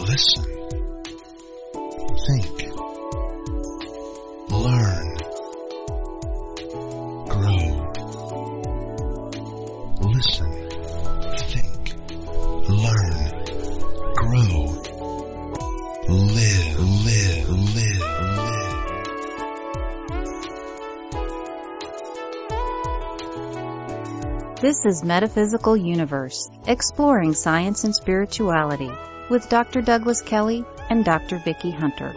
Listen. Think. Learn. Grow. Listen. Think. Learn. Grow. Live. This is Metaphysical Universe, exploring science and spirituality, with Dr. Douglas Kelly and Dr. Vicki Hunter.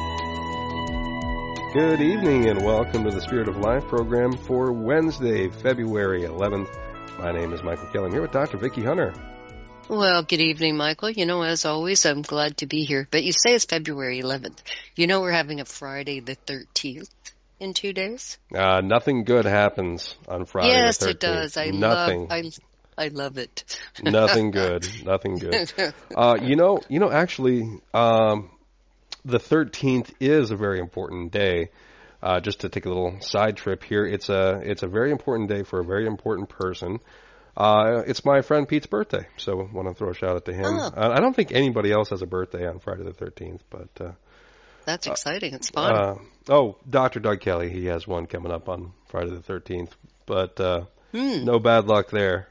Good evening and welcome to the Spirit of Life program for Wednesday, February 11th. My name is Michael Kelly. I'm here with Dr. Vicki Hunter. Well, good evening, Michael. You know, as always, I'm glad to be here. But you say it's February 11th. You know we're having a Friday the 13th in 2 days? Nothing good happens on Friday yes, the 13th. It does. I love it. Nothing good. Nothing good. Actually, the 13th is a very important day. Just to take a little side trip here, it's a very important day for a very important person. It's my friend Pete's birthday, so I want to throw a shout out to him. Oh. I don't think anybody else has a birthday on Friday the 13th, but that's exciting. It's fun. Dr. Doug Kelly, he has one coming up on Friday the 13th, but no bad luck there.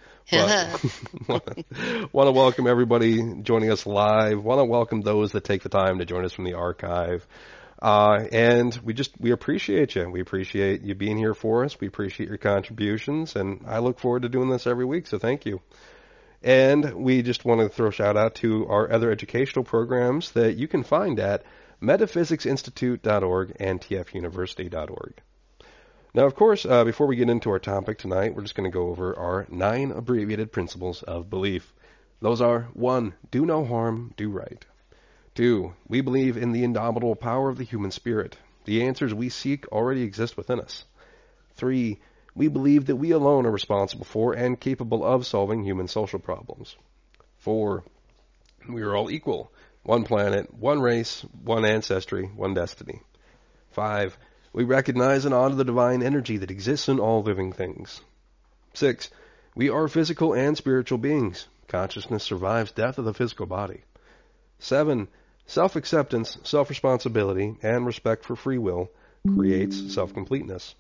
Want to welcome everybody joining us live. Want to welcome those that take the time to join us from the archive. And we appreciate you. We appreciate you being here for us. We appreciate your contributions, and I look forward to doing this every week, so thank you. And we just want to throw a shout out to our other educational programs that you can find at metaphysicsinstitute.org and tfuniversity.org. Now, of course, before we get into our topic tonight, we're just going to go over our 9 abbreviated principles of belief. Those are: 1, do no harm, do right. 2, we believe in the indomitable power of the human spirit. The answers we seek already exist within us. 3, we believe that we alone are responsible for and capable of solving human social problems. 4, we are all equal. 1 planet, 1 race, 1 ancestry, 1 destiny. 5, we recognize and honor the divine energy that exists in all living things. 6, we are physical and spiritual beings. Consciousness survives death of the physical body. 7, self-acceptance, self-responsibility, and respect for free will creates self-completeness.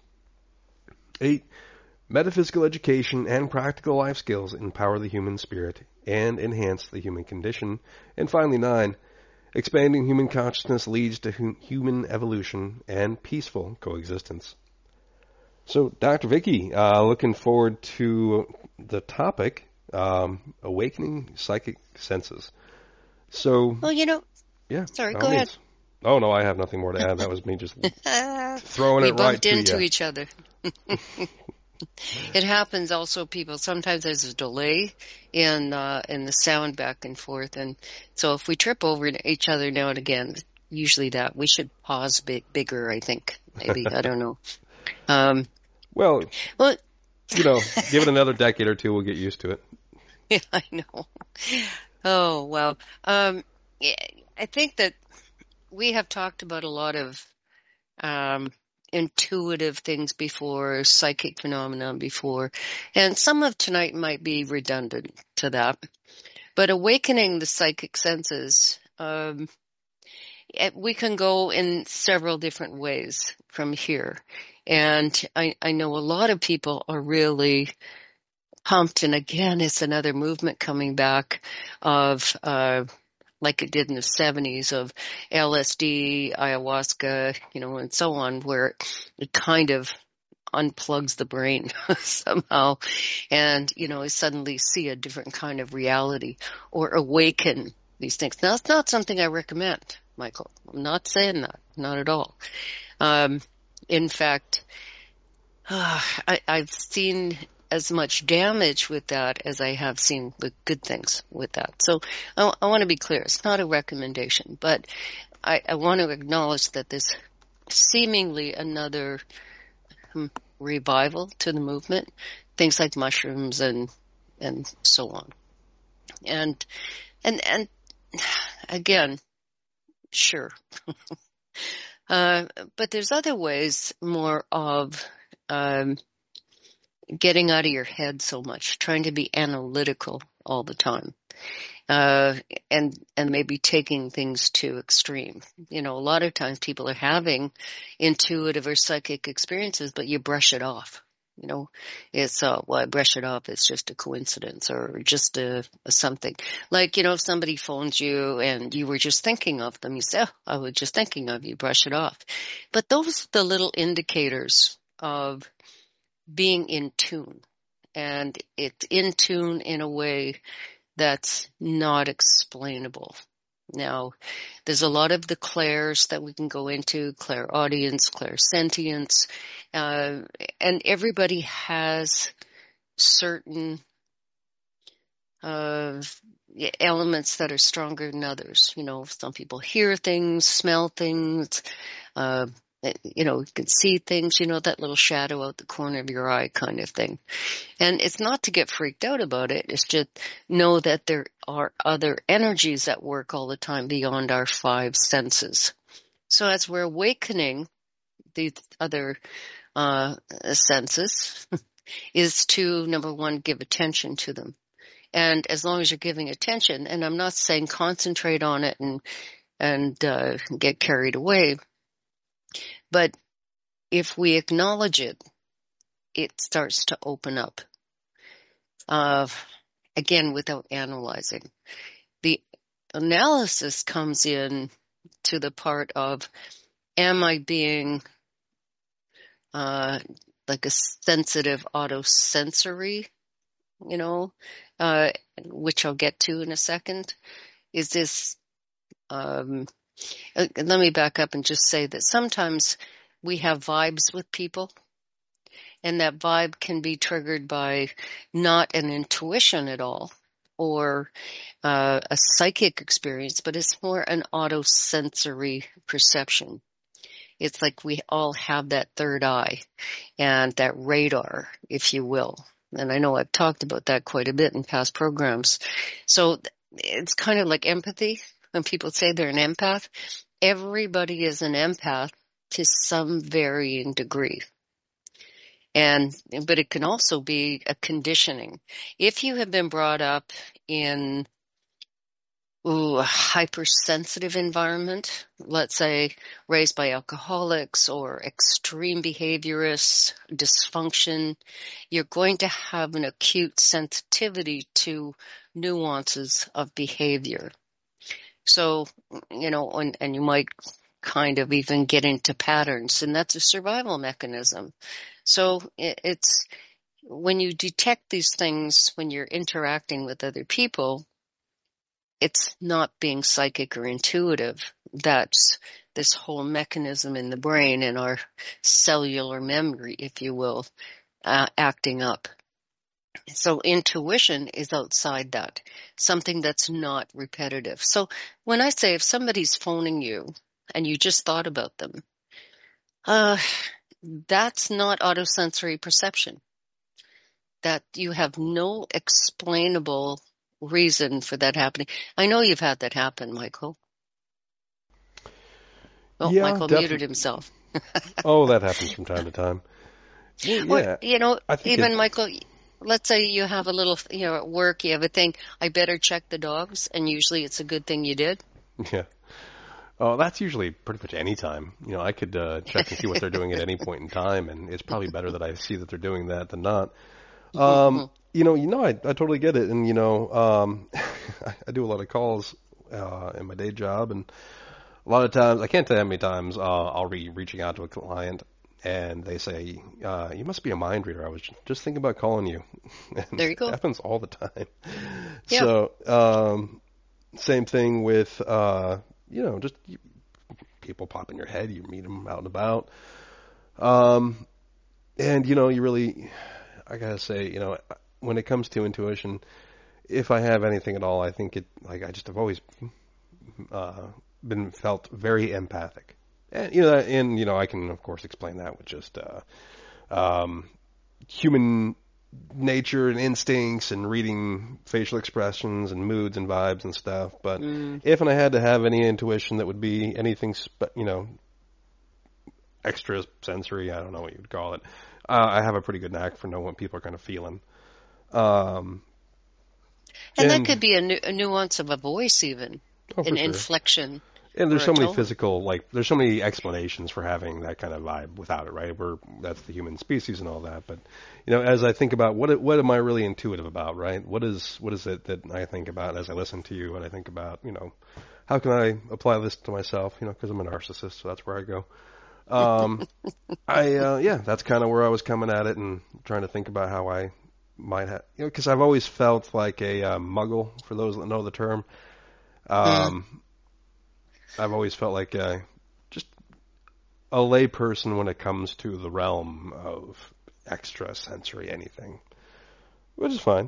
8, metaphysical education and practical life skills empower the human spirit and enhance the human condition. And finally, 9, expanding human consciousness leads to human evolution and peaceful coexistence. So, Dr. Vicki, looking forward to the topic, awakening psychic senses. So, well, yeah. Sorry, go ahead. Oh, no, I have nothing more to add. That was me just throwing it right to you. We bumped into each other. It happens also, people. Sometimes there's a delay in the sound back and forth, and so if we trip over each other now and again, usually that we should pause bigger. I think maybe I don't know. Well, give it another decade or two, we'll get used to it. Yeah, I know. Oh well, I think that we have talked about a lot of intuitive things before, psychic phenomenon before, and some of tonight might be redundant to that. But awakening the psychic senses, we can go in several different ways from here. And I know a lot of people are really pumped, and again, it's another movement coming back of like it did in the 70s of LSD, ayahuasca, and so on, where it kind of unplugs the brain somehow and, suddenly see a different kind of reality or awaken these things. Now, it's not something I recommend, Michael. I'm not saying that, not at all. In fact, I've seen as much damage with that as I have seen the good things with that. So I want to be clear. It's not a recommendation, but I want to acknowledge that there's seemingly another revival to the movement, things like mushrooms and so on. And again, sure. But there's other ways, more of getting out of your head so much, trying to be analytical all the time. uh, and maybe taking things to extreme. A lot of times people are having intuitive or psychic experiences, but you brush it off. It's, well, I brush it off. It's just a coincidence or just a something. Like, if somebody phones you and you were just thinking of them, you say, oh, I was just thinking of you, brush it off. But those are the little indicators of being in tune. And it's in tune in a way that's not explainable. Now, there's a lot of the clairs that we can go into, clairaudience, clairsentience, and everybody has certain elements that are stronger than others. Some people hear things, smell things, you can see things, that little shadow out the corner of your eye kind of thing. And it's not to get freaked out about it. It's just know that there are other energies at work all the time beyond our five senses. So as we're awakening the other senses is to, number one, give attention to them. And as long as you're giving attention, and I'm not saying concentrate on it and get carried away, but if we acknowledge it, it starts to open up. Again, without analyzing. The analysis comes in to the part of, am I being like a sensitive autosensory, which I'll get to in a second? Is this... let me back up and just say that sometimes we have vibes with people, and that vibe can be triggered by not an intuition at all or a psychic experience, but it's more an autosensory perception. It's like we all have that third eye and that radar, if you will. And I know I've talked about that quite a bit in past programs. So it's kind of like empathy. When people say they're an empath, everybody is an empath to some varying degree. But it can also be a conditioning. If you have been brought up in a hypersensitive environment, let's say raised by alcoholics or extreme behaviorists, dysfunction, you're going to have an acute sensitivity to nuances of behavior. So, and you might kind of even get into patterns, and that's a survival mechanism. So it's when you detect these things, when you're interacting with other people, it's not being psychic or intuitive. That's this whole mechanism in the brain and our cellular memory, if you will, acting up. So intuition is outside that, something that's not repetitive. So when I say if somebody's phoning you and you just thought about them, that's not autosensory perception. That you have no explainable reason for that happening. I know you've had that happen, Michael. Oh, yeah, Michael muted himself. Oh, that happens from time to time. Well, yeah. Even Michael, let's say you have a little, at work, you have a thing, I better check the dogs, and usually it's a good thing you did. Yeah. Oh, that's usually pretty much any time. I could check and see what they're doing at any point in time, and it's probably better that I see that they're doing that than not. I totally get it, and I do a lot of calls in my day job, and a lot of times, I can't tell you how many times I'll be reaching out to a client, and they say, you must be a mind reader. I was just thinking about calling you. And there you go. It happens all the time. Yeah. So, same thing with, just people pop in your head. You meet them out and about. And, you really, I gotta say, when it comes to intuition, if I have anything at all, I think I just have always been felt very empathic. And, I can, of course, explain that with just human nature and instincts and reading facial expressions and moods and vibes and stuff. But if I had to have any intuition that would be anything, extra sensory, I don't know what you would call it, I have a pretty good knack for knowing what people are kind of feeling. And that could be a nuance of a voice even, an inflection. And there's so many there's so many explanations for having that kind of vibe without it, right? That's the human species and all that. But, as I think about what am I really intuitive about, right? What is it that I think about as I listen to you and I think about, how can I apply this to myself, because I'm a narcissist, so that's where I go. That's kind of where I was coming at it and trying to think about how I might have, because I've always felt like a muggle, for those that know the term. I've always felt like just a lay person when it comes to the realm of extrasensory anything, which is fine.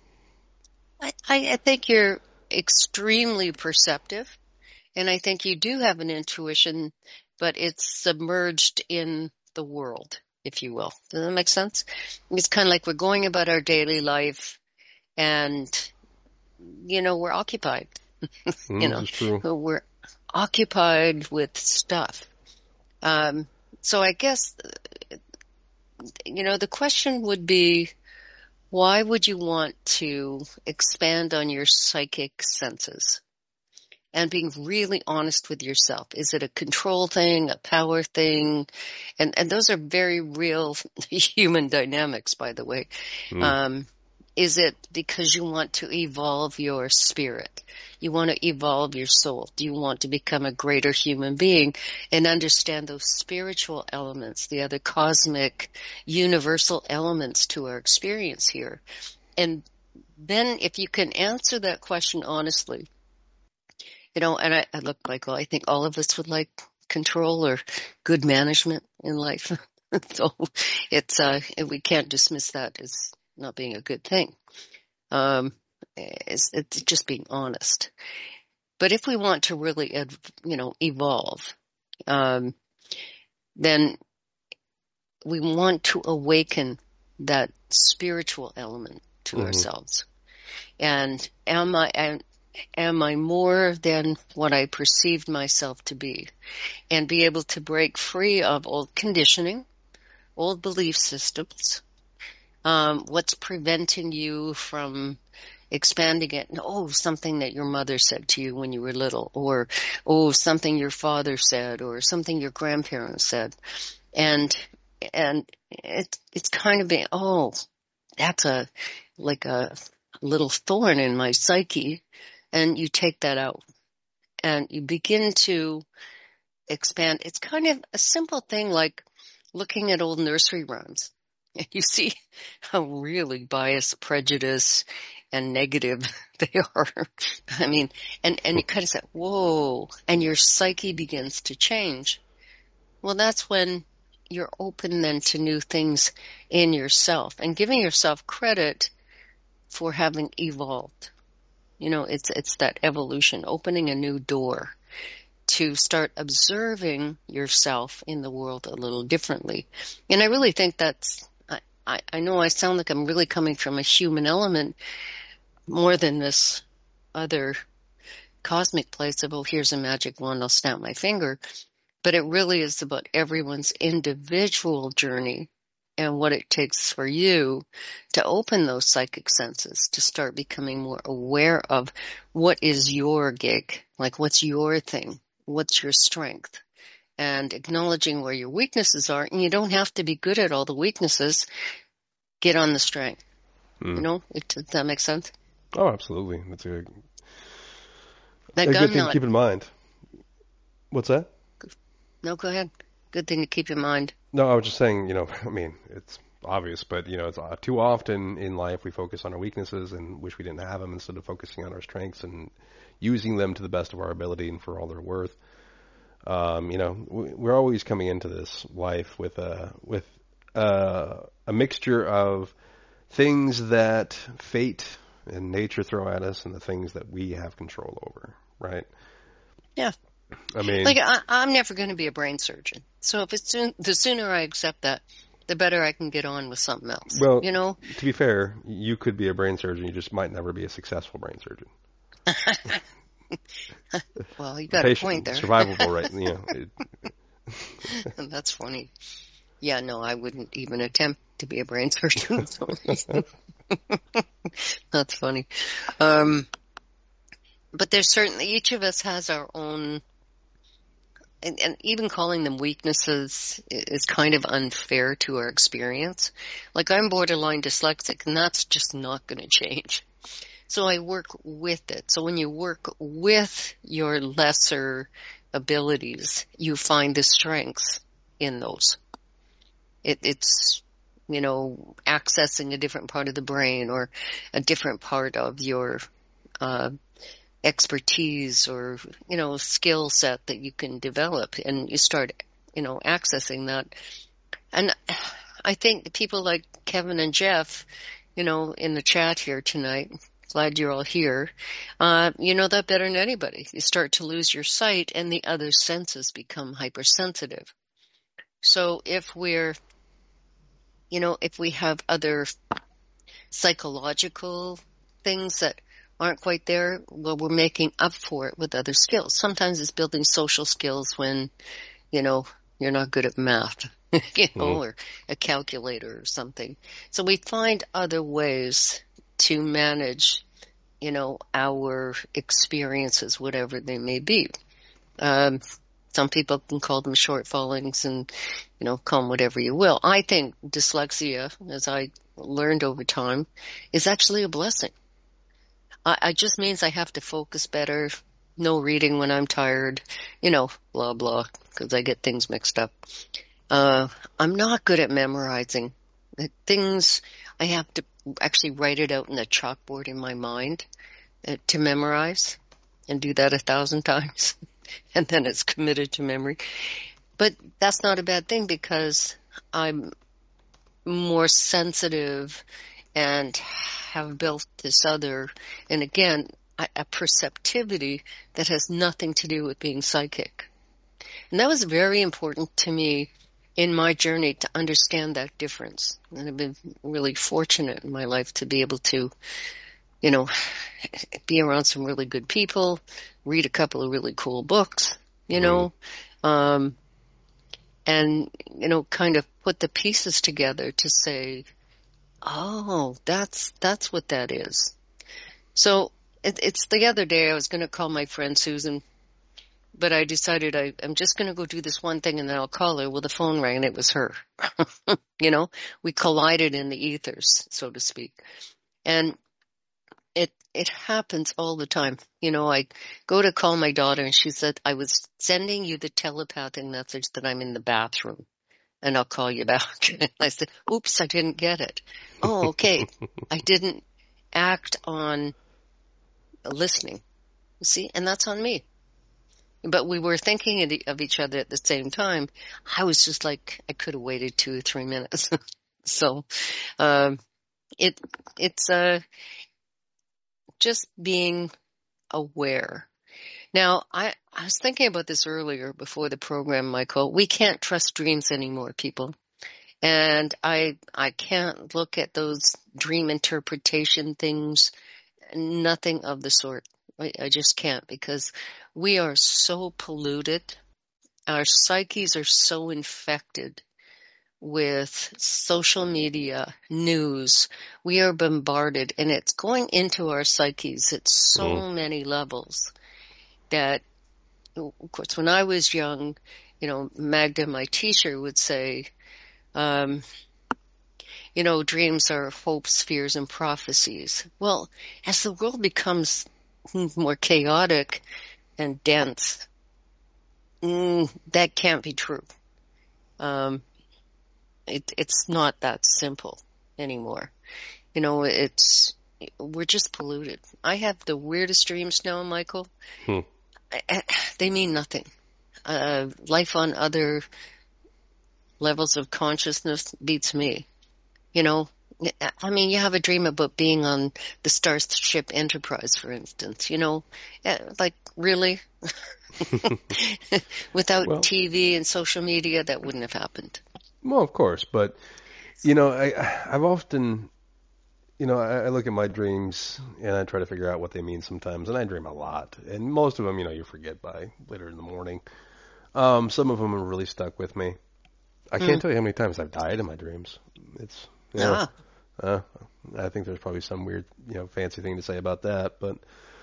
I think you're extremely perceptive, and I think you do have an intuition, but it's submerged in the world, if you will. Does that make sense? It's kind of like we're going about our daily life, and, we're occupied. This is true. We're occupied with stuff. So I guess, the question would be, why would you want to expand on your psychic senses? And being really honest with yourself. Is it a control thing, a power thing? And those are very real human dynamics, by the way. Is it because you want to evolve your spirit? You want to evolve your soul? Do you want to become a greater human being and understand those spiritual elements, the other cosmic, universal elements to our experience here? And then if you can answer that question honestly, and I look like, I think all of us would like control or good management in life. So we can't dismiss that as not being a good thing. It's just being honest. But if we want to really, evolve, then we want to awaken that spiritual element to ourselves. And am I more than what I perceived myself to be? And be able to break free of old conditioning, old belief systems. What's preventing you from expanding it? Something that your mother said to you when you were little, or something your father said, or something your grandparents said. And it's kind of being, that's a little thorn in my psyche. And you take that out and you begin to expand. It's kind of a simple thing like looking at old nursery rhymes. You see how really biased, prejudice, and negative they are. I mean, and you kind of say, whoa, and your psyche begins to change. Well, that's when you're open then to new things in yourself and giving yourself credit for having evolved. It's that evolution, opening a new door to start observing yourself in the world a little differently. And I really think I know I sound like I'm really coming from a human element more than this other cosmic place of, here's a magic wand, I'll snap my finger. But it really is about everyone's individual journey and what it takes for you to open those psychic senses, to start becoming more aware of what is your gig, like what's your thing, what's your strength, and acknowledging where your weaknesses are. And you don't have to be good at all the weaknesses. Get on the strength. Does that make sense? Oh, absolutely. That's a good thing to keep in mind. What's that? No, go ahead. Good thing to keep in mind. No, I was just saying, it's obvious, but, it's too often in life we focus on our weaknesses and wish we didn't have them instead of focusing on our strengths and using them to the best of our ability and for all they're worth. We're always coming into this life with a mixture of things that fate and nature throw at us and the things that we have control over, right? Yeah. I mean, I'm never going to be a brain surgeon. So if the sooner I accept that, the better I can get on with something else. Well, to be fair, you could be a brain surgeon. You just might never be a successful brain surgeon. Well, you got a point there. Survivable, right? That's funny. Yeah, no, I wouldn't even attempt to be a brain surgeon. That's funny. But there's certainly, each of us has our own, and even calling them weaknesses is kind of unfair to our experience. Like, I'm borderline dyslexic, and that's just not going to change. So I work with it. So when you work with your lesser abilities, you find the strengths in those. It's, accessing a different part of the brain or a different part of your expertise or, skill set that you can develop, and you start, accessing that. And I think people like Kevin and Jeff, in the chat here tonight, glad you're all here, you know that better than anybody. You start to lose your sight and the other senses become hypersensitive. So if we're, if we have other psychological things that aren't quite there, well, we're making up for it with other skills. Sometimes it's building social skills when, you're not good at math, or a calculator or something. So we find other ways to manage, our experiences, whatever they may be. Some people can call them shortfallings and, call them whatever you will. I think dyslexia, as I learned over time, is actually a blessing. It just means I have to focus better, no reading when I'm tired, blah, blah, because I get things mixed up. I'm not good at memorizing. Things, I have to actually write it out in a chalkboard in my mind to memorize, and do that 1,000 times. And then it's committed to memory. But that's not a bad thing, because I'm more sensitive and have built this other, and again, a perceptivity that has nothing to do with being psychic. And that was very important to me in my journey to understand that difference. And I've been really fortunate in my life to be able to, be around some really good people, read a couple of really cool books, and, kind of put the pieces together to say, oh, that's what that is. So it's the other day I was going to call my friend Susan, but I decided I'm just going to go do this one thing and then I'll call her. Well, the phone rang and it was her. We collided in the ethers, so to speak. And it happens all the time. I go to call my daughter and she said, I was sending you the telepathic message that I'm in the bathroom and I'll call you back. I said, oops, I didn't get it. Oh, okay. I didn't act on listening. See, and that's on me. But we were thinking of each other at the same time. I was just like, I could have waited 2 or 3 minutes. So, it's just being aware. Now, I was thinking about this earlier before the program, Michael. We can't trust dreams anymore, people. And I can't look at those dream interpretation things, nothing of the sort. I just can't, because we are so polluted. Our psyches are so infected with social media, news. We are bombarded, and it's going into our psyches at so many levels that, of course, when I was young, Magda, my teacher, would say, dreams are hopes, fears, and prophecies. Well, as the world becomes more chaotic and dense, that can't be true. It's not that simple anymore. We're just polluted. I have the weirdest dreams now, Michael. They mean nothing. Life on other levels of consciousness beats me. You have a dream about being on the Starship Enterprise, for instance, like, really? Without TV and social media, that wouldn't have happened. Well, of course, but, I've often, I look at my dreams and I try to figure out what they mean sometimes, and I dream a lot. And most of them, you forget by later in the morning. Some of them are really stuck with me. I can't tell you how many times I've died in my dreams. It's, I think there's probably some weird, fancy thing to say about that. But,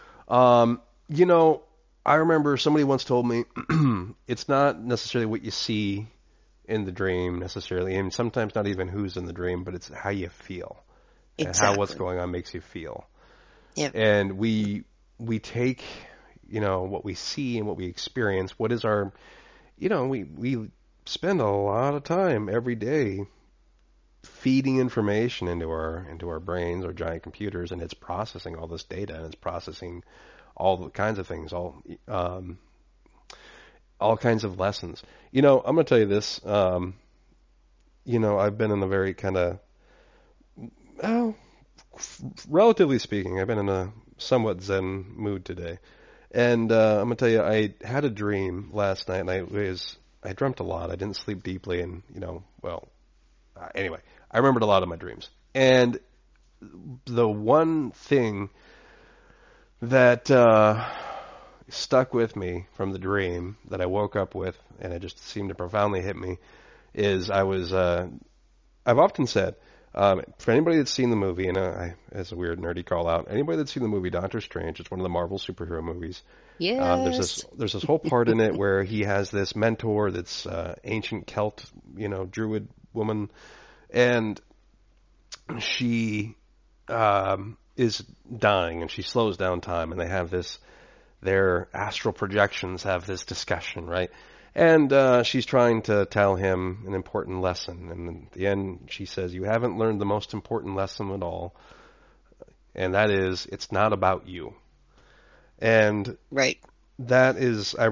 I remember somebody once told me it's not necessarily what you see in the dream necessarily, and sometimes not even who's in the dream, but it's how you feel and how what's going on makes you feel. Yep. And we take, what we see and what we experience. What is our, we spend a lot of time every day feeding information into our brains, our giant computers, and it's processing all this data, and it's processing all the kinds of things, all kinds of lessons. I'm going to tell you this. I've been in a very kind of, relatively speaking, I've been in a somewhat zen mood today. And I'm going to tell you, I had a dream last night, and I dreamt a lot. I didn't sleep deeply, and, anyway, I remembered a lot of my dreams. And the one thing that stuck with me from the dream that I woke up with, and it just seemed to profoundly hit me, is I've often said, for anybody that's seen the movie, and it's a weird nerdy call out, anybody that's seen the movie Doctor Strange, it's one of the Marvel superhero movies. Yes. There's this whole part in it where he has this mentor that's ancient Celt, druid woman, and she is dying, and she slows down time, and they have their astral projections have this discussion, right? And she's trying to tell him an important lesson, and at the end she says, "You haven't learned the most important lesson at all, and that is, it's not about you." And right. That is, I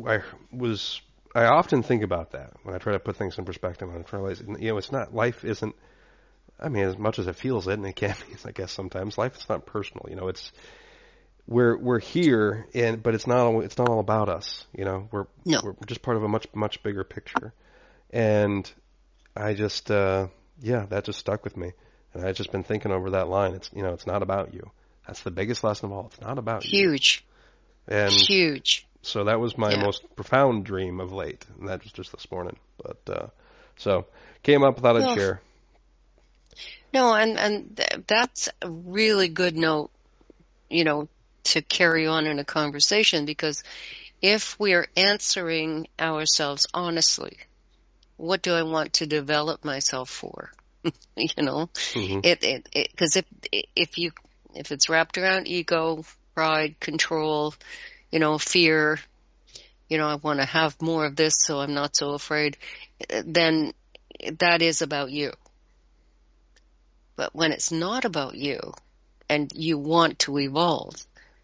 often think about that when I try to put things in perspective, and I realize, it's not, life isn't, as much as it feels it, and it can be, I guess sometimes, life is not personal, it's, we're here, but it's not all about us, we're just part of a much bigger picture. And I just, that just stuck with me. And I've just been thinking over that line. It's, it's not about you. That's the biggest lesson of all. It's not about you. Huge. And huge. So that was my most profound dream of late, and that was just this morning. But so came up, thought I'd share. No, and that's a really good note, to carry on in a conversation, because if we're answering ourselves honestly, what do I want to develop myself for? Mm-hmm. Because if it's wrapped around ego, pride, control, fear, I want to have more of this, so I'm not so afraid, then that is about you. But when it's not about you and you want to evolve,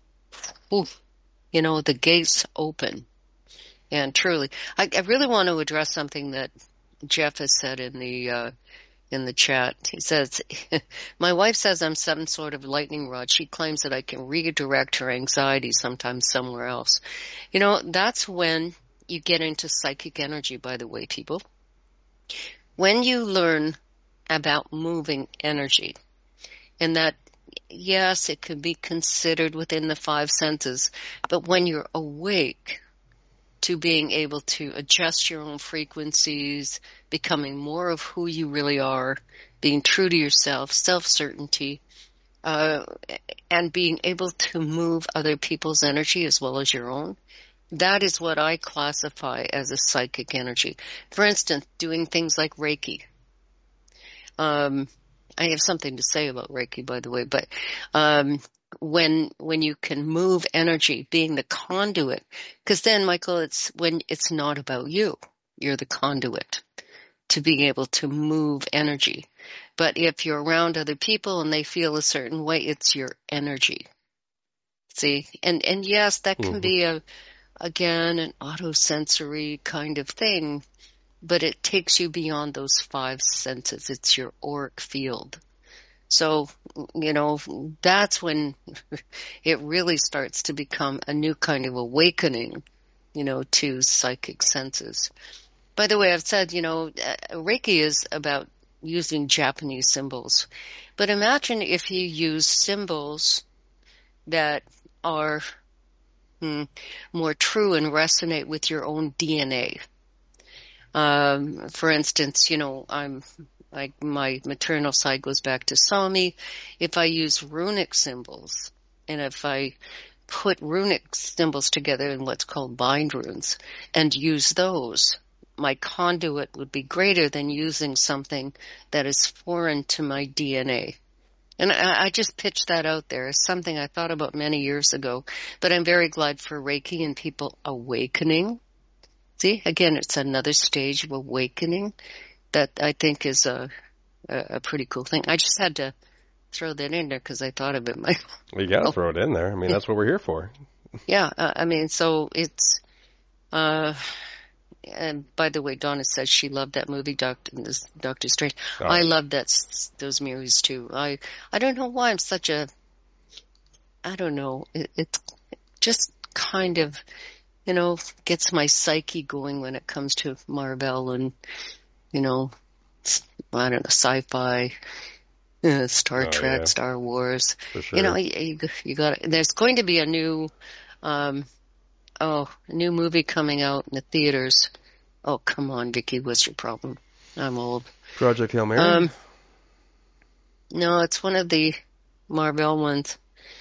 the gates open. And truly, I really want to address something that Jeff has said in the chat. He says, "My wife says I'm some sort of lightning rod. She claims that I can redirect her anxiety sometimes somewhere else." That's when you get into psychic energy, by the way, people. When you learn about moving energy, and that, yes, it could be considered within the 5 senses, but when you're awake to being able to adjust your own frequencies, becoming more of who you really are, being true to yourself, self-certainty, and being able to move other people's energy as well as your own, that is what I classify as a psychic energy. For instance, doing things like Reiki. I have something to say about Reiki, by the way, but when you can move energy, being the conduit, because then, Michael, it's when it's not about you. You're the conduit to being able to move energy. But if you're around other people and they feel a certain way, it's your energy. See? And yes, that can be again, an autosensory kind of thing, but it takes you beyond those 5 senses. It's your auric field. So, that's when it really starts to become a new kind of awakening, to psychic senses. By the way, I've said, Reiki is about using Japanese symbols. But imagine if you use symbols that are more true and resonate with your own DNA. For instance, I'm my maternal side goes back to Sami. If I use runic symbols, and if I put runic symbols together in what's called bind runes and use those, my conduit would be greater than using something that is foreign to my DNA. And I just pitched that out there as something I thought about many years ago, but I'm very glad for Reiki and people awakening. See, again, it's another stage of awakening that I think is a pretty cool thing. I just had to throw that in there because I thought of it. Well, you got to throw it in there. I mean, that's what we're here for. Yeah, I mean, so it's, and by the way, Donna says she loved that movie, Doctor Strange. Oh. I love those movies too. I don't know why I'm such a, I don't know. It's just kind of, gets my psyche going when it comes to Marvel and, I don't know, sci-fi, Star Trek, Star Wars. For sure. You got. There's going to be a new movie coming out in the theaters. Oh, come on, Vicky, what's your problem? I'm old. Project Hail Mary? No, it's one of the Marvel ones.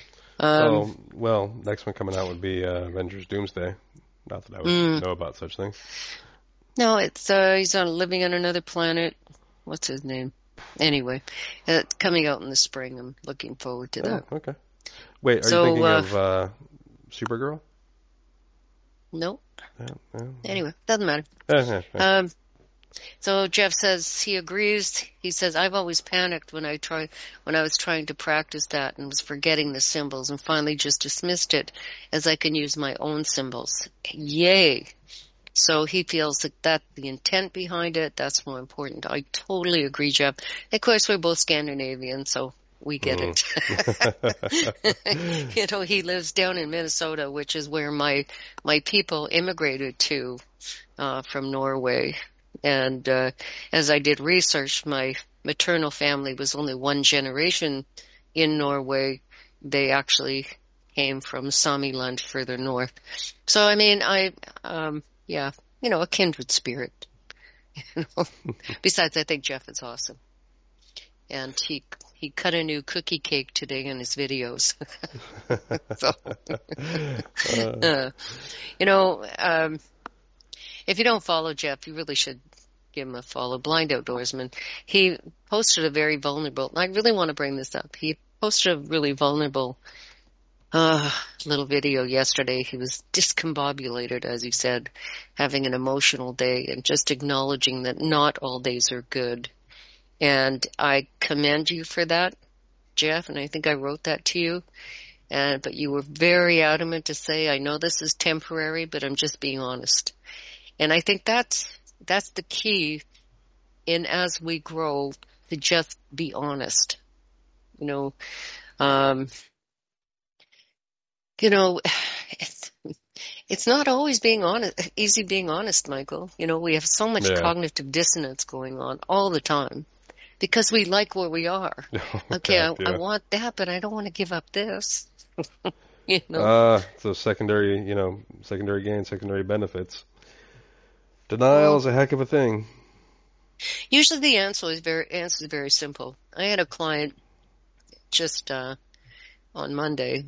Next one coming out would be Avengers Doomsday. Not that I would know about such things. No, it's he's living on another planet. What's his name? Anyway, it's coming out in the spring. I'm looking forward to that. Oh, okay. Wait, are you thinking of Supergirl? Nope. Yeah. Anyway, doesn't matter. So Jeff says he agrees. He says, I've always panicked when I was trying to practice that and was forgetting the symbols and finally just dismissed it as I can use my own symbols. Yay. So he feels that the intent behind it, that's more important. I totally agree, Jeff. Of course, we're both Scandinavian, so we get it. He lives down in Minnesota, which is where my people immigrated to from Norway. And as I did research, my maternal family was only one generation in Norway. They actually came from Samiland further north. So, I mean, a kindred spirit. Besides, I think Jeff is awesome. And he cut a new cookie cake today in his videos. If you don't follow Jeff, you really should give him a follow. Blind Outdoorsman. He posted a very vulnerable, and I really want to bring this up. He posted a really vulnerable little video yesterday. He was discombobulated, as he said, having an emotional day and just acknowledging that not all days are good. And I commend you for that, Jeff, and I think I wrote that to you. But you were very adamant to say, I know this is temporary, but I'm just being honest. And I think that's the key in as we grow, to just be honest. It's not always easy being honest, Michael. We have so much cognitive dissonance going on all the time because we like where we are. I want that, but I don't want to give up this. So secondary gain, secondary benefits. Denial is a heck of a thing. Usually the answer is very simple. I had a client just on Monday.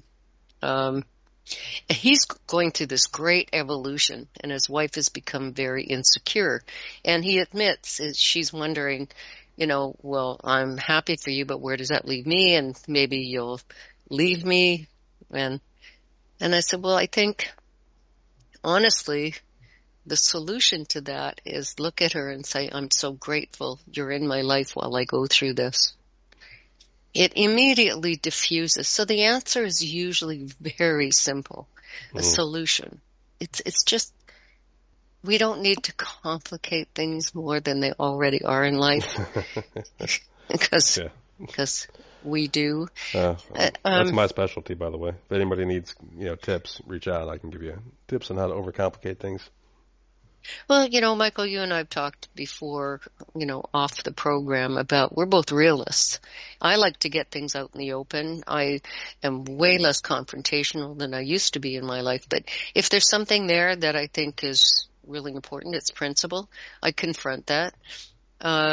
He's going through this great evolution, and his wife has become very insecure. And he admits she's wondering, well, I'm happy for you, but where does that leave me? And maybe you'll leave me. And I said, well, I think, honestly, the solution to that is look at her and say, I'm so grateful you're in my life while I go through this. It immediately diffuses. So the answer is usually very simple. A solution. It's just, we don't need to complicate things more than they already are in life. because we do. That's my specialty, by the way. If anybody needs, tips, reach out. I can give you tips on how to overcomplicate things. Well, Michael, you and I have talked before, off the program about we're both realists. I like to get things out in the open. I am way less confrontational than I used to be in my life. But if there's something there that I think is really important, it's principle, I confront that.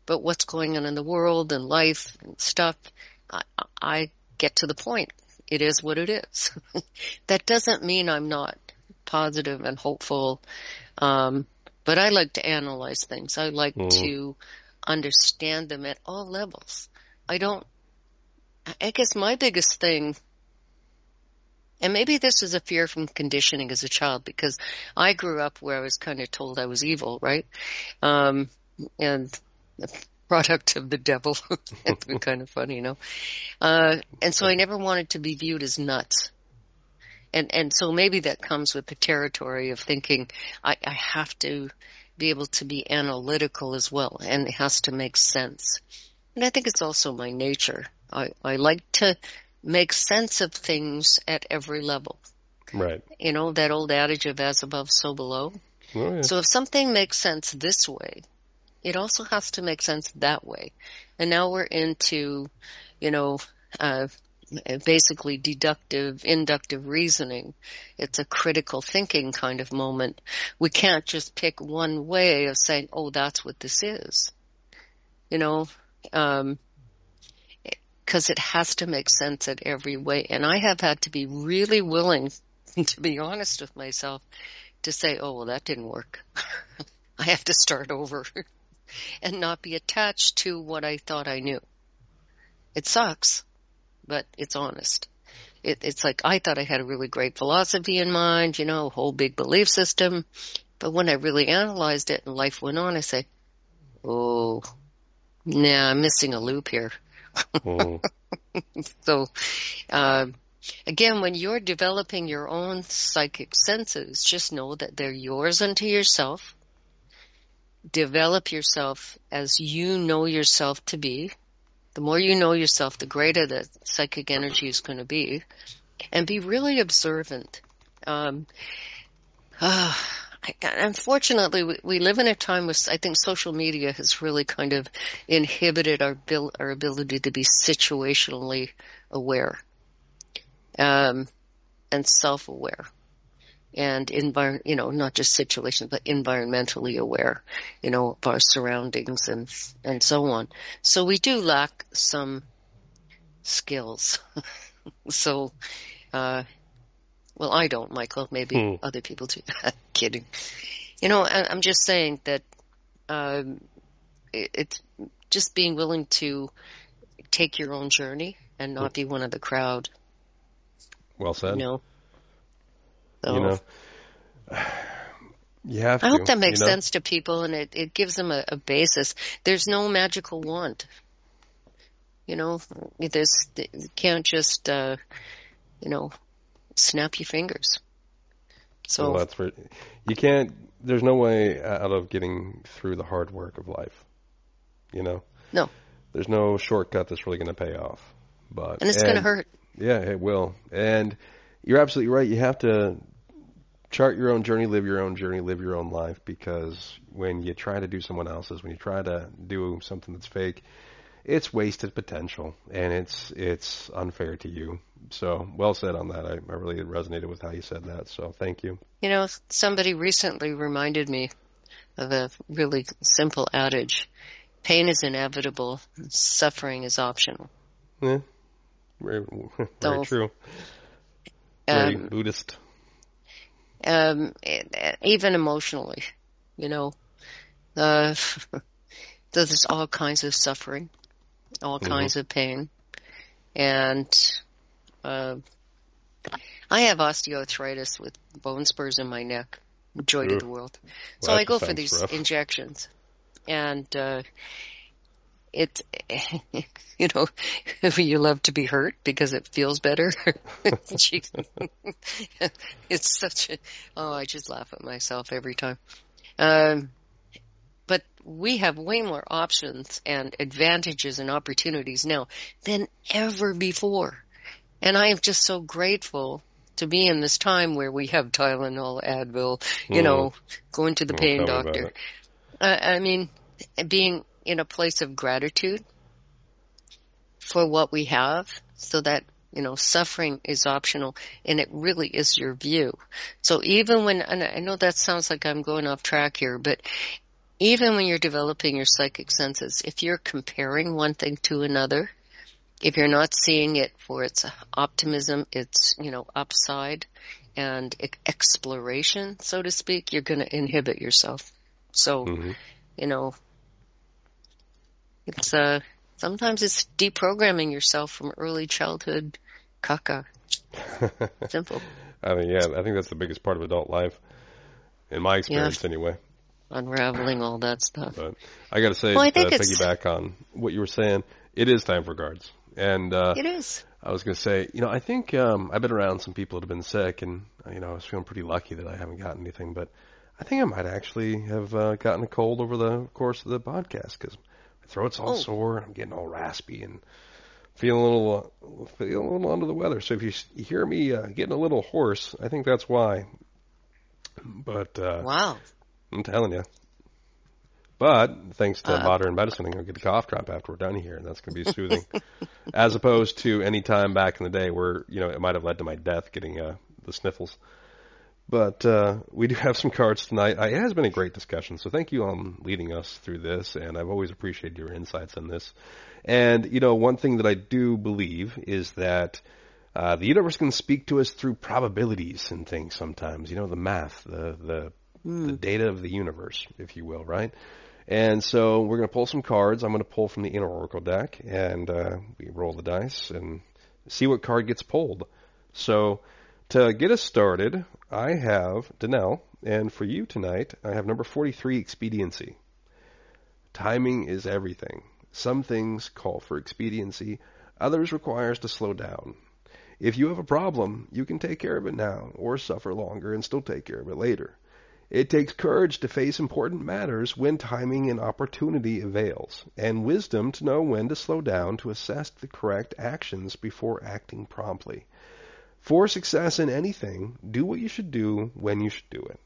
But what's going on in the world and life and stuff, I get to the point. It is what it is. That doesn't mean I'm not positive and hopeful. But I like to analyze things. I like to understand them at all levels. I guess my biggest thing, and maybe this is a fear from conditioning as a child, because I grew up where I was kind of told I was evil, right? And a product of the devil. It's kind of funny, and so I never wanted to be viewed as nuts. And so maybe that comes with the territory of thinking I have to be able to be analytical as well, and it has to make sense. And I think it's also my nature. I like to make sense of things at every level. Right. That old adage of as above, so below. Oh, yeah. So if something makes sense this way, it also has to make sense that way. And now we're into, basically deductive, inductive reasoning. It's a critical thinking kind of moment. We can't just pick one way of saying, oh, that's what this is. Because it has to make sense in every way. And I have had to be really willing, to be honest with myself, to say, oh, well, that didn't work. I have to start over and not be attached to what I thought I knew. It sucks, but it's honest. It's like I thought I had a really great philosophy in mind, a whole big belief system. But when I really analyzed it and life went on, I say, oh, nah, I'm missing a loop here. So, again, when you're developing your own psychic senses, just know that they're yours unto yourself. Develop yourself as you know yourself to be. The more you know yourself, the greater the psychic energy is going to be. And be really observant. Unfortunately, we live in a time where I think social media has really kind of inhibited our ability to be situationally aware, and self-aware, and not just situation, but environmentally aware, of our surroundings and so on. So we do lack some skills. So, well, I don't, Michael. Maybe other people do. Kidding. I'm just saying that it's just being willing to take your own journey and not be one of the crowd. Well said. So, you have to. I hope that makes sense to people, and it gives them a basis. There's no magical wand. You can't just, snap your fingers. So well, you can't. There's no way out of getting through the hard work of life. No. There's no shortcut that's really going to pay off. And it's going to hurt. Yeah, it will. And you're absolutely right. You have to chart your own journey, live your own journey, live your own life. Because when you try to do someone else's, when you try to do something that's fake, it's wasted potential, and it's unfair to you. So, well said on that. I really resonated with how you said that, so thank you. Somebody recently reminded me of a really simple adage. Pain is inevitable, suffering is optional. Yeah, very true. Very Buddhist. Even emotionally, there's all kinds of suffering. All kinds of pain. And I have osteoarthritis with bone spurs in my neck. Joy to the world. So I go for these injections. And it, you love to be hurt because it feels better. It's such I just laugh at myself every time. But we have way more options and advantages and opportunities now than ever before. And I am just so grateful to be in this time where we have Tylenol, Advil, going to the pain doctor. I mean, being in a place of gratitude for what we have, so that, suffering is optional, and it really is your view. So even when, and I know that sounds like I'm going off track here, but even when you're developing your psychic senses, if you're comparing one thing to another, if you're not seeing it for its optimism, its, upside and exploration, so to speak, you're going to inhibit yourself. So, it's, sometimes it's deprogramming yourself from early childhood caca. Simple. I mean, I think that's the biggest part of adult life, in my experience anyway. Unraveling all that stuff. But I got to say, to piggyback on what you were saying, it is time for guards. And it is. I was going to say, I think I've been around some people that have been sick, and I was feeling pretty lucky that I haven't gotten anything. But I think I might actually have gotten a cold over the course of the podcast because my throat's all sore and I'm getting all raspy and feeling a little under the weather. So if you hear me getting a little hoarse, I think that's why. But wow. I'm telling you. But thanks to modern medicine, I'm going to get a cough drop after we're done here, and that's going to be soothing. As opposed to any time back in the day where, it might have led to my death getting the sniffles. But we do have some cards tonight. It has been a great discussion, so thank you on leading us through this, and I've always appreciated your insights on this. And, one thing that I do believe is that the universe can speak to us through probabilities and things sometimes, the math, the data of the universe, if you will, right? And so we're going to pull some cards. I'm going to pull from the Inner Oracle deck, and we roll the dice and see what card gets pulled. So to get us started, I have Danelle, and for you tonight, I have number 43, Expediency. Timing is everything. Some things call for expediency, others require us to slow down. If you have a problem, you can take care of it now, or suffer longer and still take care of it later. It takes courage to face important matters when timing and opportunity avails, and wisdom to know when to slow down to assess the correct actions before acting promptly. For success in anything, do what you should do when you should do it.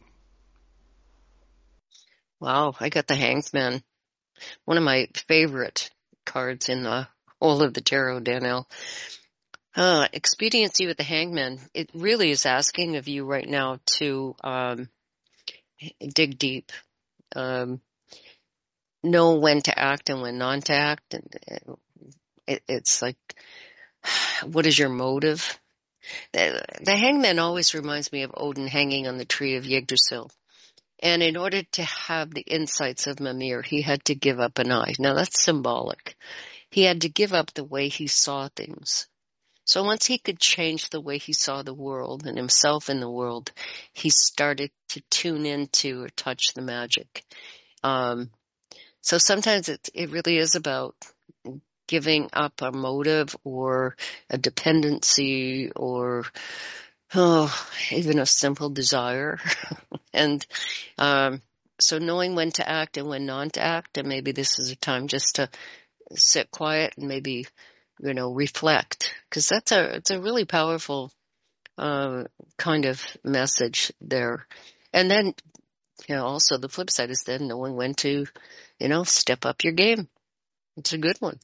Wow, I got the Hanged Man. One of my favorite cards in the whole of the tarot, Danelle. Expediency with the Hanged Man. It really is asking of you right now to dig deep, know when to act and when not to act. It's like, what is your motive? The Hanged Man always reminds me of Odin hanging on the tree of Yggdrasil. And in order to have the insights of Mimir, he had to give up an eye. Now that's symbolic. He had to give up the way he saw things. So once he could change the way he saw the world and himself in the world, he started to tune into or touch the magic. So sometimes it really is about giving up a motive or a dependency or even a simple desire. And so knowing when to act and when not to act, and maybe this is a time just to sit quiet and maybe reflect, because it's a really powerful kind of message there. And then also the flip side is then knowing when to step up your game. It's a good one.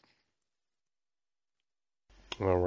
All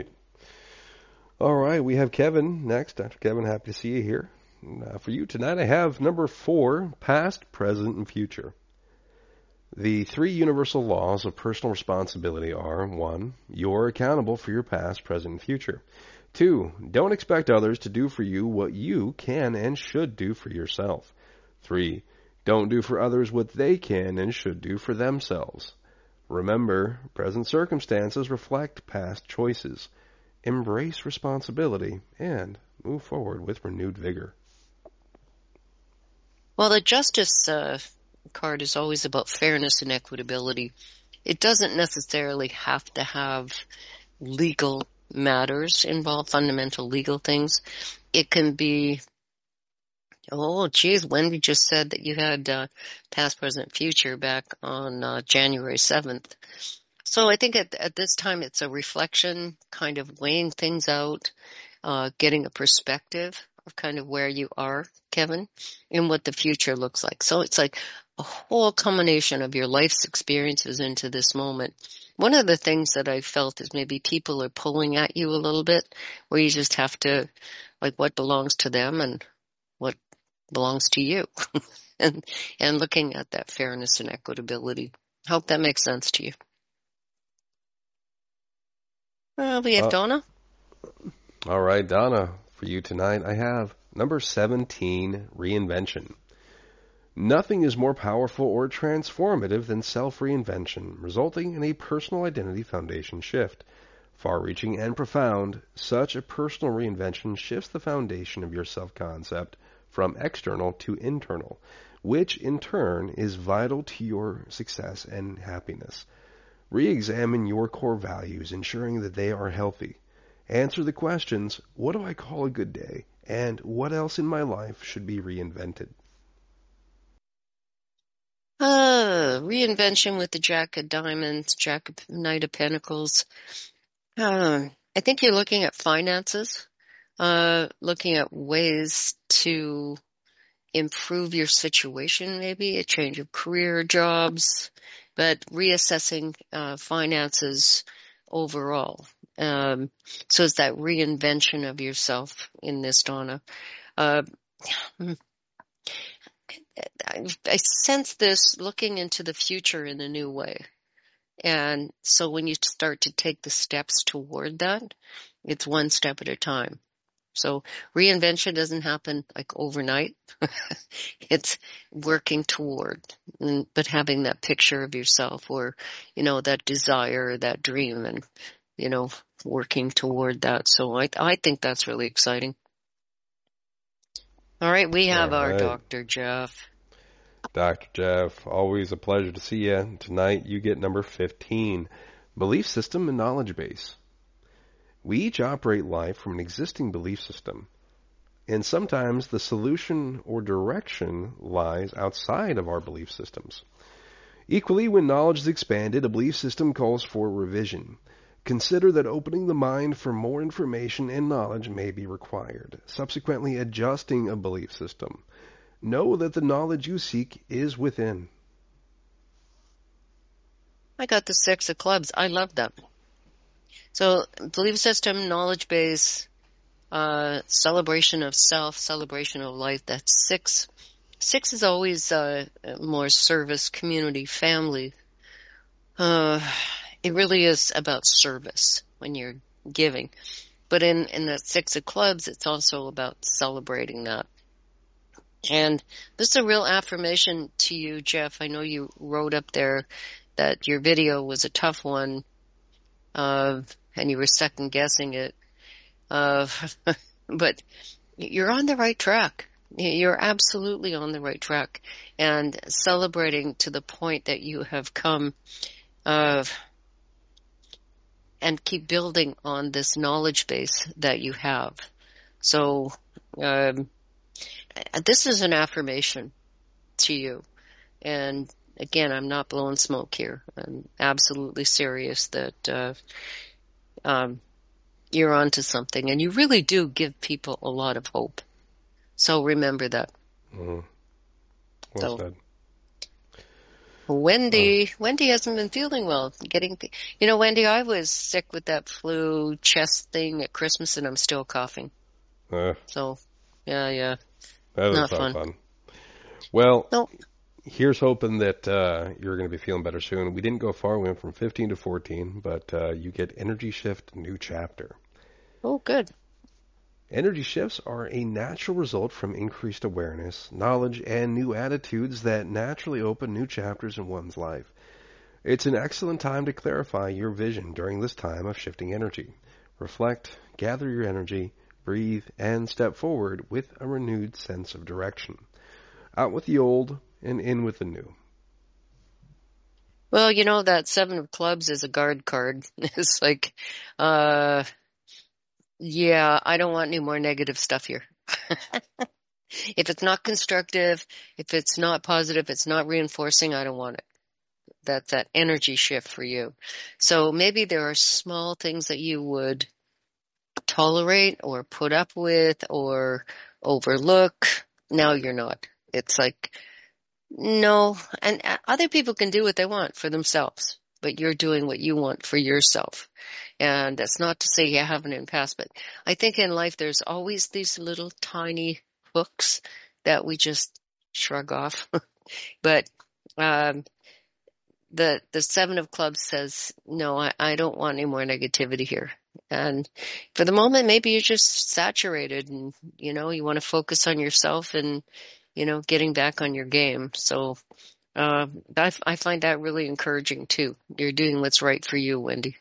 right, we have Kevin next. Dr. Kevin, happy to see you here. For you tonight, I have number 4, Past, Present, and Future. The 3 universal laws of personal responsibility are: 1, you're accountable for your past, present, and future. 2, don't expect others to do for you what you can and should do for yourself. 3, don't do for others what they can and should do for themselves. Remember, present circumstances reflect past choices. Embrace responsibility and move forward with renewed vigor. Well, the Justice card is always about fairness and equitability. It doesn't necessarily have to have legal matters involved, fundamental legal things. It can be, Wendy just said that you had past, present, future back on January 7th. So I think at this time it's a reflection, kind of weighing things out, getting a perspective of kind of where you are, Kevin, and what the future looks like. So it's like a whole combination of your life's experiences into this moment. One of the things that I felt is maybe people are pulling at you a little bit, where you just have to, like, what belongs to them and what belongs to you. and looking at that fairness and equitability. Hope that makes sense to you. We have Donna. All right, Donna, for you tonight, I have number 17, reinvention. Nothing is more powerful or transformative than self-reinvention, resulting in a personal identity foundation shift. Far-reaching and profound, such a personal reinvention shifts the foundation of your self-concept from external to internal, which in turn is vital to your success and happiness. Re-examine your core values, ensuring that they are healthy. Answer the questions, what do I call a good day, and what else in my life should be reinvented? Reinvention with the Jack of Diamonds, Knight of Pentacles. I think you're looking at finances, looking at ways to improve your situation, maybe a change of career, jobs, but reassessing finances overall. So it's that reinvention of yourself in this, Donna. I sense this looking into the future in a new way. And so when you start to take the steps toward that, it's one step at a time. So reinvention doesn't happen like overnight. It's working toward, but having that picture of yourself or, that desire, that dream and, working toward that. So I think that's really exciting. All right. We have our Dr. Jeff. Dr. Jeff, always a pleasure to see you. Tonight you get number 15, belief system and knowledge base. We each operate life from an existing belief system, and sometimes the solution or direction lies outside of our belief systems. Equally, when knowledge is expanded, a belief system calls for revision. Consider that opening the mind for more information and knowledge may be required, subsequently adjusting a belief system. Know that the knowledge you seek is within. I got the 6 of clubs. I love that. So belief system, knowledge base, celebration of self, celebration of life. That's 6. 6 is always more service, community, family. It really is about service when you're giving. But in the 6 of clubs, it's also about celebrating that. And this is a real affirmation to you, Jeff. I know you wrote up there that your video was a tough one, and you were second guessing it. But you're on the right track. You're absolutely on the right track, and celebrating to the point that you have come, and keep building on this knowledge base that you have. So, this is an affirmation to you. And again, I'm not blowing smoke here. I'm absolutely serious that you're onto something. And you really do give people a lot of hope. So remember that. Mm-hmm. Well said. Wendy hasn't been feeling well. Wendy, I was sick with that flu chest thing at Christmas and I'm still coughing. So, yeah. That is not fun. Well, nope. Here's hoping that you're going to be feeling better soon. We didn't go far. We went from 15 to 14, but you get Energy Shift New Chapter. Oh, good. Energy shifts are a natural result from increased awareness, knowledge, and new attitudes that naturally open new chapters in one's life. It's an excellent time to clarify your vision during this time of shifting energy. Reflect, gather your energy, breathe, and step forward with a renewed sense of direction. Out with the old and in with the new. Well, that 7 of clubs is a guard card. It's like, yeah, I don't want any more negative stuff here. If it's not constructive, if it's not positive, if it's not reinforcing, I don't want it. That's that energy shift for you. So maybe there are small things that you would tolerate or put up with or overlook. Now you're not. It's like, no. And other people can do what they want for themselves, but you're doing what you want for yourself. And that's not to say you haven't in the past, but I think in life there's always these little tiny hooks that we just shrug off. But the Seven of Clubs says, no, I don't want any more negativity here. And for the moment, maybe you're just saturated and, you want to focus on yourself and, getting back on your game. So I find that really encouraging too. You're doing what's right for you, Wendy.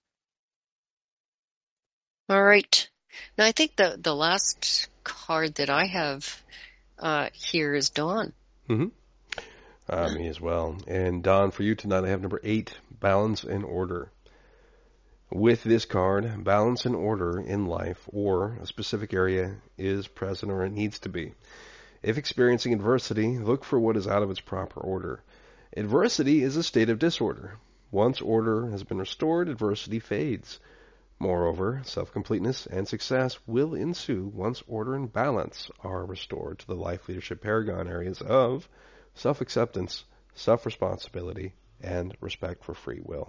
All right. Now I think the last card that I have here is Dawn. Mm-hmm. Me as well. And Dawn, for you tonight, I have number 8, balance and order. With this card, balance and order in life or a specific area is present or it needs to be. If experiencing adversity, look for what is out of its proper order. Adversity is a state of disorder. Once order has been restored, adversity fades. Moreover, self-completeness and success will ensue once order and balance are restored to the life leadership paragon areas of self-acceptance, self-responsibility, and respect for free will.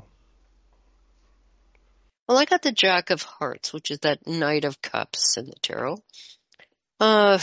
Well, I got the Jack of Hearts, which is that Knight of Cups in the tarot. I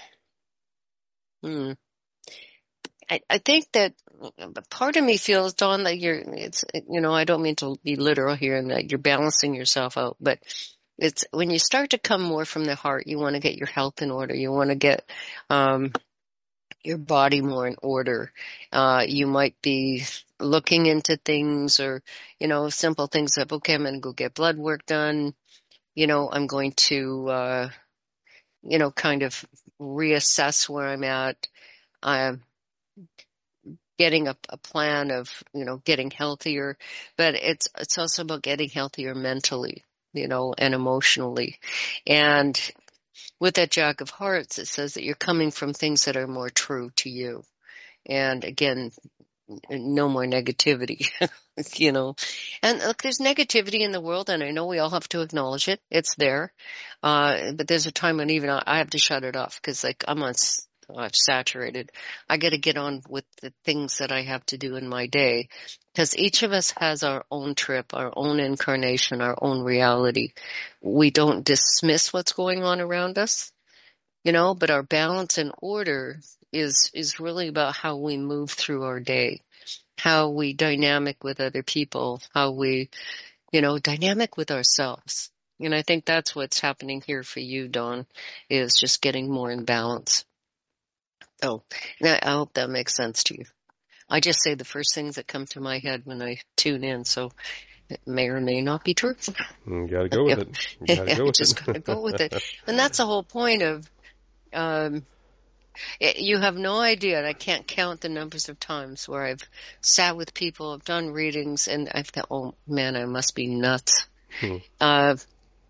think that part of me feels, Dawn, that I don't mean to be literal here and that you're balancing yourself out, but it's when you start to come more from the heart, you want to get your health in order. You want to get, your body more in order. You might be looking into things or, simple things like, okay, I'm going to go get blood work done. I'm going to, kind of reassess where I'm at. I'm getting a plan of, getting healthier, but it's also about getting healthier mentally, and emotionally. And with that Jack of Hearts, it says that you're coming from things that are more true to you. And again, no more negativity, And look, there's negativity in the world, and I know we all have to acknowledge it. It's there. But there's a time when even I have to shut it off because, I'm saturated. I got to get on with the things that I have to do in my day because each of us has our own trip, our own incarnation, our own reality. We don't dismiss what's going on around us, but our balance and order is really about how we move through our day, how we dynamic with other people, how we, dynamic with ourselves. And I think that's what's happening here for you, Dawn, is just getting more in balance. Oh, I hope that makes sense to you. I just say the first things that come to my head when I tune in, so it may or may not be true. You gotta go with it. You gotta go with just gotta go with it. And that's the whole point of, you have no idea, and I can't count the numbers of times where I've sat with people, I've done readings, and I've thought, oh man, I must be nuts. But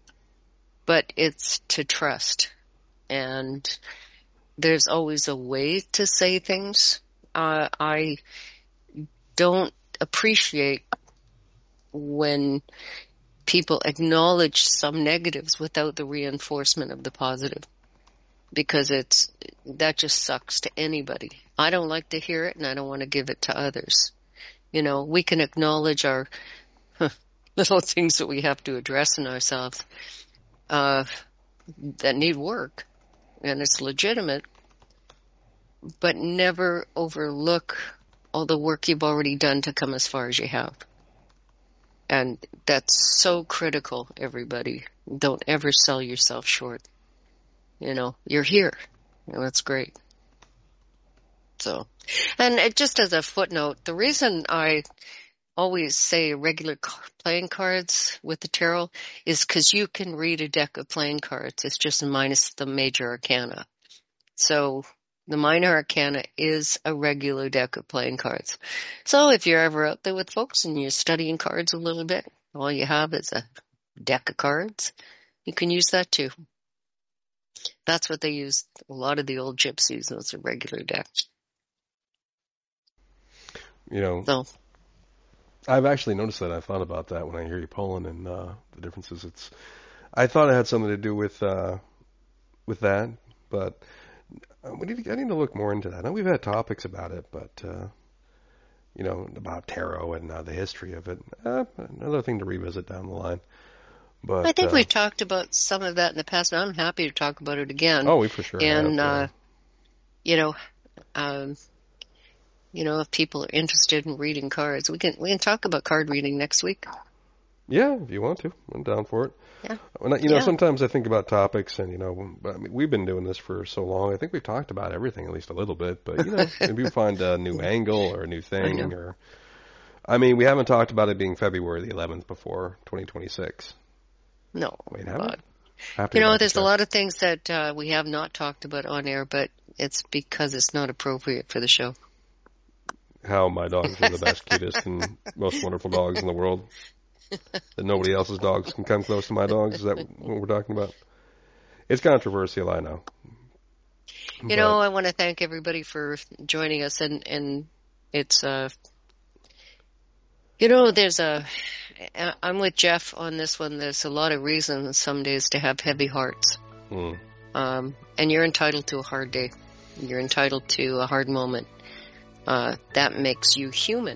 it's to trust. And there's always a way to say things. I don't appreciate when people acknowledge some negatives without the reinforcement of the positive, because that just sucks to anybody. I don't like to hear it, and I don't want to give it to others. We can acknowledge our little things that we have to address in ourselves that need work. And it's legitimate, but never overlook all the work you've already done to come as far as you have. And that's so critical, everybody. Don't ever sell yourself short. You're here. That's great. So, and just as a footnote, the reason I always say regular playing cards with the tarot is because you can read a deck of playing cards. It's just minus the major arcana. So the minor arcana is a regular deck of playing cards. So if you're ever out there with folks and you're studying cards a little bit, all you have is a deck of cards. You can use that too. That's what they used. A lot of the old gypsies, those are regular decks. So. I've actually noticed that. I thought about that when I hear you pulling and the differences. I thought it had something to do with that, but I need to look more into that. I know we've had topics about it, but about tarot and the history of it. Another thing to revisit down the line. But I think we've talked about some of that in the past, and I'm happy to talk about it again. Oh, we for sure and have. you know, if people are interested in reading cards, we can talk about card reading next week. Yeah, if you want to. I'm down for it. Yeah. When sometimes I think about topics, and, we've been doing this for so long. I think we've talked about everything at least a little bit, but, maybe we find a new angle or a new thing. We haven't talked about it being February the 11th before 2026. No. Wait, haven't? There's a lot of things that we have not talked about on air, but it's because it's not appropriate for the show. How my dogs are the best, cutest, and most wonderful dogs in the world. That nobody else's dogs can come close to my dogs. Is that what we're talking about? It's controversial, I know. I want to thank everybody for joining us, and it's I'm with Jeff on this one. There's a lot of reasons some days to have heavy hearts. And you're entitled to a hard day. You're entitled to a hard moment. That makes you human.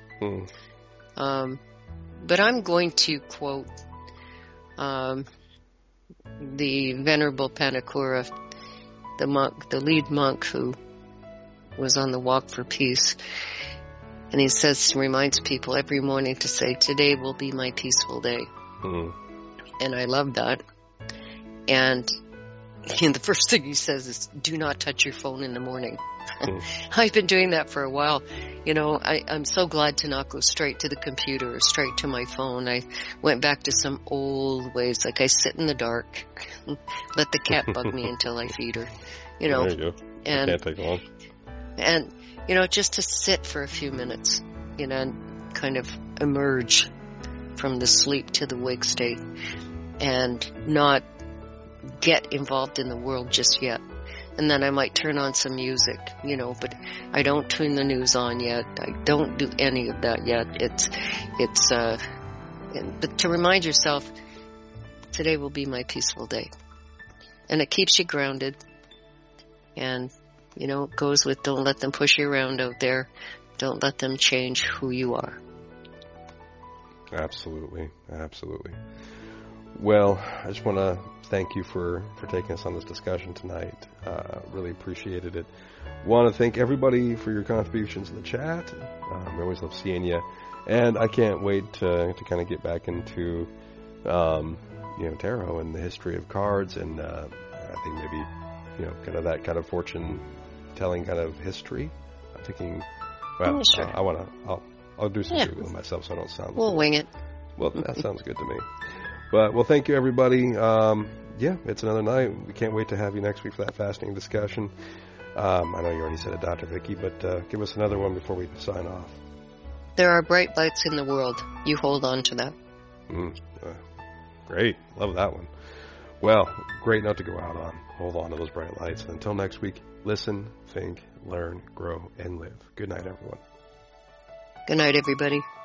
But I'm going to quote the Venerable Panakura, the lead monk who was on the Walk for Peace. And he reminds people every morning to say, today will be my peaceful day. And I love that. And the first thing he says is, do not touch your phone in the morning. I've been doing that for a while. I'm so glad to not go straight to the computer or straight to my phone. I went back to some old ways, like I sit in the dark, let the cat bug me until I feed her. There you go. And can't take long. And just to sit for a few minutes, and kind of emerge from the sleep to the wake state, and not get involved in the world just yet. And then I might turn on some music, but I don't turn the news on yet. I don't do any of that yet. But to remind yourself, today will be my peaceful day. And it keeps you grounded. And, it goes with don't let them push you around out there. Don't let them change who you are. Absolutely. Absolutely. Well, I just want to thank you for taking us on this discussion tonight. Really appreciated it. Want to thank everybody for your contributions in the chat. We always love seeing you. And I can't wait to kind of get back into, tarot and the history of cards. And I think maybe, kind of that kind of fortune telling kind of history. I'm thinking, well, sure. I'll do some Googling myself so I don't sound. We'll wing it. Well, that sounds good to me. But, thank you, everybody. It's another night. We can't wait to have you next week for that fasting discussion. I know you already said it, Dr. Vicky, but give us another one before we sign off. There are bright lights in the world. You hold on to that. Great. Love that one. Well, great note to go out on. Hold on to those bright lights. And until next week, listen, think, learn, grow, and live. Good night, everyone. Good night, everybody.